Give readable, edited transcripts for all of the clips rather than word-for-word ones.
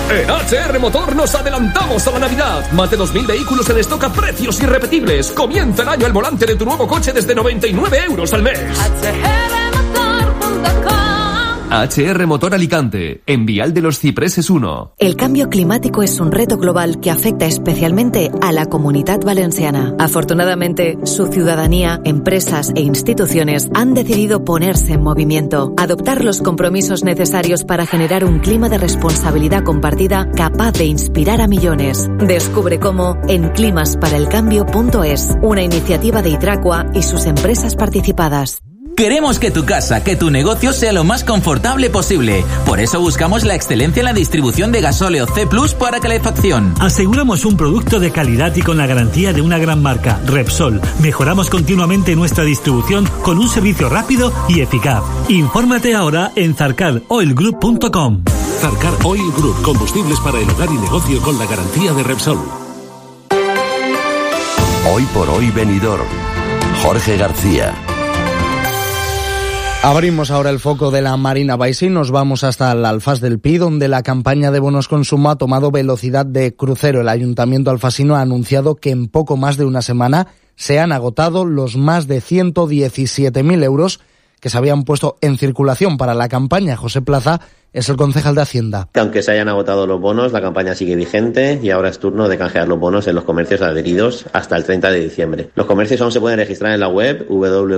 En HR Motor nos adelantamos a la Navidad. Más de 2.000 vehículos en stock a precios irrepetibles. Comienza el año al volante de tu nuevo coche desde 99 € al mes. HR Motor Alicante, en Vial de los Cipreses 1. El cambio climático es un reto global que afecta especialmente a la Comunitat Valenciana. Afortunadamente, su ciudadanía, empresas e instituciones han decidido ponerse en movimiento, adoptar los compromisos necesarios para generar un clima de responsabilidad compartida capaz de inspirar a millones. Descubre cómo en climasparaelcambio.es, una iniciativa de Hidracua y sus empresas participadas. Queremos que tu casa, que tu negocio sea lo más confortable posible. Por eso buscamos la excelencia en la distribución de gasóleo C+ para calefacción. Aseguramos un producto de calidad y con la garantía de una gran marca, Repsol. Mejoramos continuamente nuestra distribución con un servicio rápido y eficaz. Infórmate ahora en zarcaroilgroup.com. Zarcar Oil Group, combustibles para el hogar y negocio con la garantía de Repsol. Hoy por hoy Benidorm. Jorge García. Abrimos ahora el foco de la Marina Baixa y nos vamos hasta el Alfás del Pi, donde la campaña de bonos consumo ha tomado velocidad de crucero. El Ayuntamiento alfasino ha anunciado que en poco más de una semana se han agotado los más de 117.000 euros que se habían puesto en circulación para la campaña. José Plaza es el concejal de Hacienda. Aunque se hayan agotado los bonos, la campaña sigue vigente y ahora es turno de canjear los bonos en los comercios adheridos hasta el 30 de diciembre. Los comercios aún se pueden registrar en la web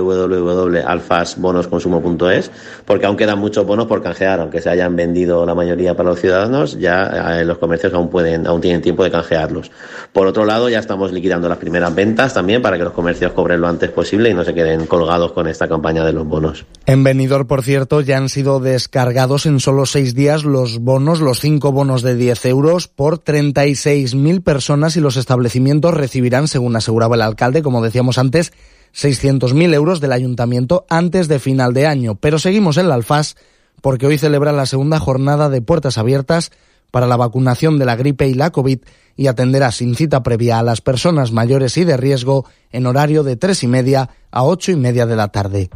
www.alfasbonosconsumo.es porque aún quedan muchos bonos por canjear, aunque se hayan vendido la mayoría para los ciudadanos, ya los comercios aún tienen tiempo de canjearlos. Por otro lado, ya estamos liquidando las primeras ventas también para que los comercios cobren lo antes posible y no se queden colgados con esta campaña de los bonos. En Benidorm, por cierto, ya han sido descargados en solo 6 días los 5 bonos de 10 euros por 36.000 personas y los establecimientos recibirán, según aseguraba el alcalde, como decíamos antes, 600.000 euros del ayuntamiento antes de final de año. Pero seguimos en la Alfás porque hoy celebra la segunda jornada de puertas abiertas para la vacunación de la gripe y la COVID y atenderá sin cita previa a las personas mayores y de riesgo en horario de 3:30 a 8:30 de la tarde.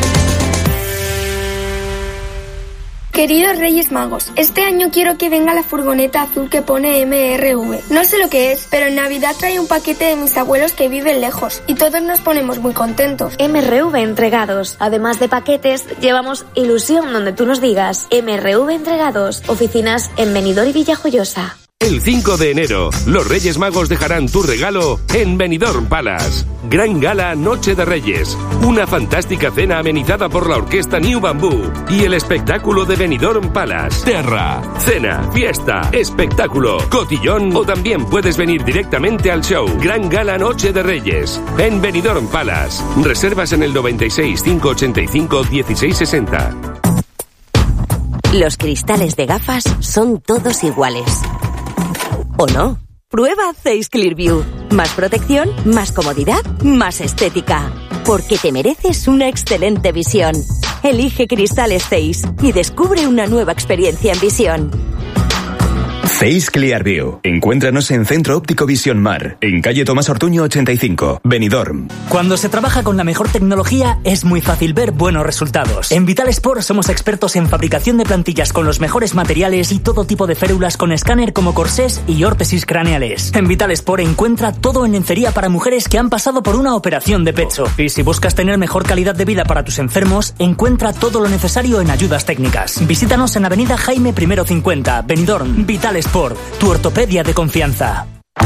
Queridos Reyes Magos, este año quiero que venga la furgoneta azul que pone MRV. No sé lo que es, pero en Navidad trae un paquete de mis abuelos que viven lejos y todos nos ponemos muy contentos. MRV Entregados. Además de paquetes, llevamos ilusión donde tú nos digas. MRV Entregados. Oficinas en Benidorm y Villajoyosa. El 5 de enero, los Reyes Magos dejarán tu regalo en Benidorm Palace. Gran gala Noche de Reyes. Una fantástica cena amenizada por la orquesta New Bamboo y el espectáculo de Benidorm Palace. Terra, cena, fiesta, espectáculo, cotillón o también puedes venir directamente al show. Gran gala Noche de Reyes en Benidorm Palace. Reservas en el 96 585 1660. Los cristales de gafas son todos iguales. ¿O no? Prueba Zeiss Clearview. Más protección, más comodidad, más estética. Porque te mereces una excelente visión. Elige cristales Zeiss y descubre una nueva experiencia en visión. Zeiss Clearview. Encuéntranos en Centro Óptico Visión Mar, en calle Tomás Ortuño 85, Benidorm. Cuando se trabaja con la mejor tecnología, es muy fácil ver buenos resultados. En Vital Sport somos expertos en fabricación de plantillas con los mejores materiales y todo tipo de férulas con escáner como corsés y órtesis craneales. En Vital Sport encuentra todo en lencería para mujeres que han pasado por una operación de pecho. Y si buscas tener mejor calidad de vida para tus enfermos, encuentra todo lo necesario en ayudas técnicas. Visítanos en Avenida Jaime I 50, Benidorm. Vital Sport, tu ortopedia de confianza.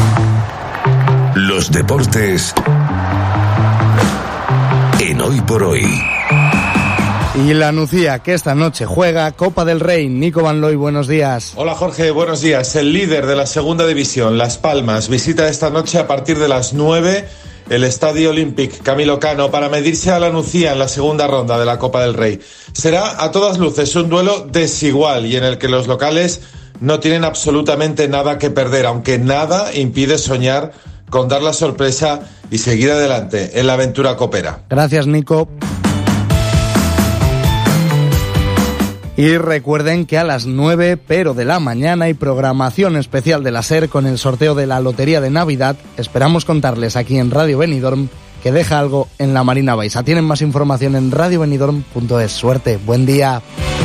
Los deportes en Hoy por Hoy. Y la Nucía, que esta noche juega Copa del Rey. Nico Van Looy, buenos días. Hola Jorge, buenos días. El líder de la segunda división, Las Palmas, visita esta noche a partir de las 9 el Estadio Olímpic Camilo Cano para medirse a la Nucía en la segunda ronda de la Copa del Rey. Será a todas luces un duelo desigual y en el que los locales no tienen absolutamente nada que perder, aunque nada impide soñar con dar la sorpresa y seguir adelante en la aventura copera. Gracias, Nico. Y recuerden que a las 9, pero de la mañana, hay programación especial de la SER con el sorteo de la Lotería de Navidad. Esperamos contarles aquí en Radio Benidorm que deja algo en la Marina Baixa. Tienen más información en radiobenidorm.es. Suerte, buen día.